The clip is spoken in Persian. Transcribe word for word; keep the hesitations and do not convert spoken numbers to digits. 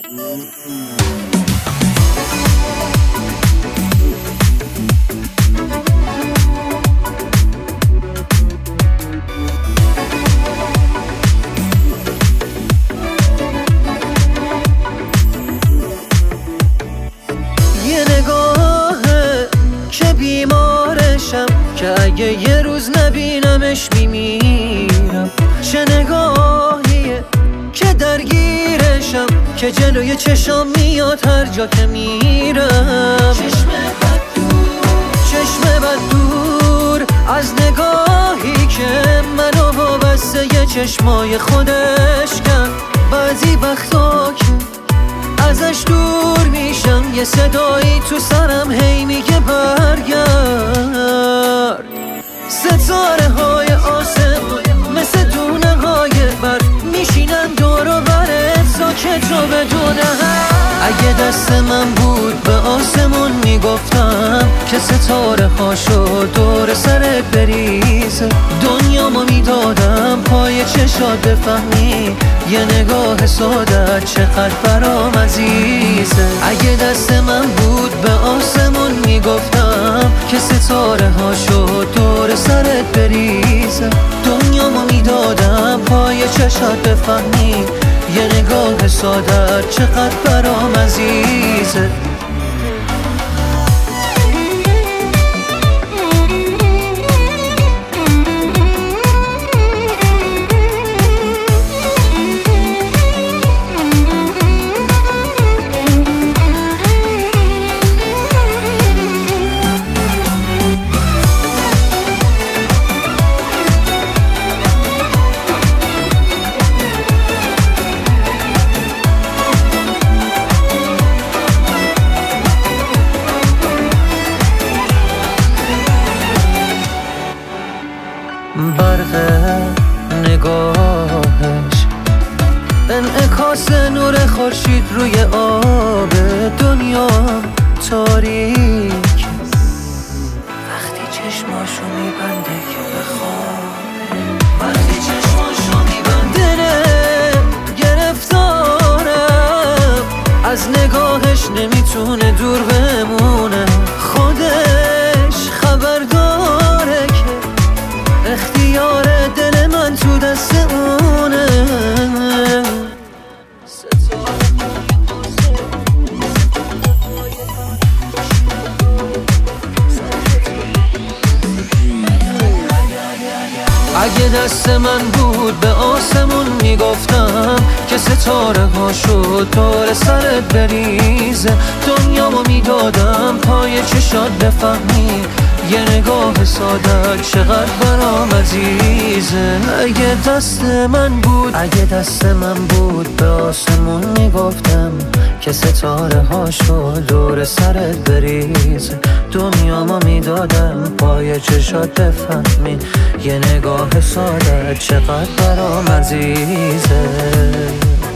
که اگه یه روز نبینمش میمیرم. چه نگاهیه که درگیرشم، که جلوی چشام میاد هر جا که میرم. چشم بد دور، چشم بد دور از نگاهی که منو وابسته یه چشمای خودش کرد. بعضی وقتا که ازش دور میشم، یه صدایی تو سرم هی میگه برگرد. ستاره های آسمون مثل دونه های برف میشینن دور و برت ساکت رو بدونه. اگه دست من بود به آسمون میگفتم که ستاره هاشو دور سرت بریزه. دنیامو میدادم پای چشات بفهمی یه نگاه ساده چقدر برام عزیزه. اگه دست من بود به آسمون میگفتم که ستاره هاشو دور سرت بریزه. دنیامو میدادم پای چشات بفهمی یه نگاه ساده چقدر برام عزیزه. برق نگاهش انعکاس نور خورشید روی آب دنیا تاریک. وقتی چشماشو میبنده که بخوابه، وقتی چشماشو میبنده گرفتارم از نگاهش نمیتونه دور بمونه. خودش خبر داره که اختیار دل من تو دست اونه. اگه دست من بود به آسمون میگفتم که ستاره هاشو دور سرت بریزه. دنیامو میدادم پای چشات بفهمی یه نگاه ساده چقدر برام عزیزه. اگه دست من بود اگه دست من بود به آسمون میگفتم که ستاره هاشو دور سرت بریزه. دنیامو میدادم پای چشات بفهمی یه نگاه ساده چقدر برام عزیزه.